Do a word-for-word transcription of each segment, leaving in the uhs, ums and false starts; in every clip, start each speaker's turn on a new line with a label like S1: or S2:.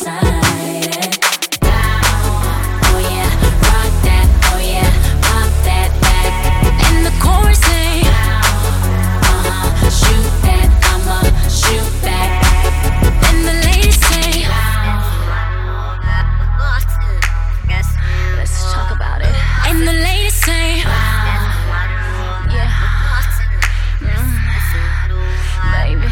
S1: excited. Oh yeah, rock that, oh yeah, pop that back. And the chorus say, uh-huh, shoot that, I'ma shoot back. And the ladies say, let's talk about it. And the ladies say, yeah, mm, baby,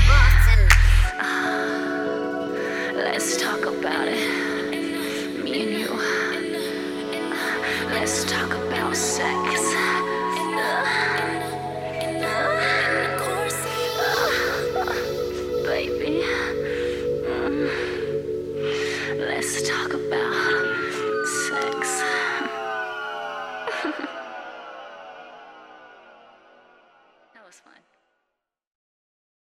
S1: let's talk about it. Me and you, let's talk about sex. Baby, mm, let's talk about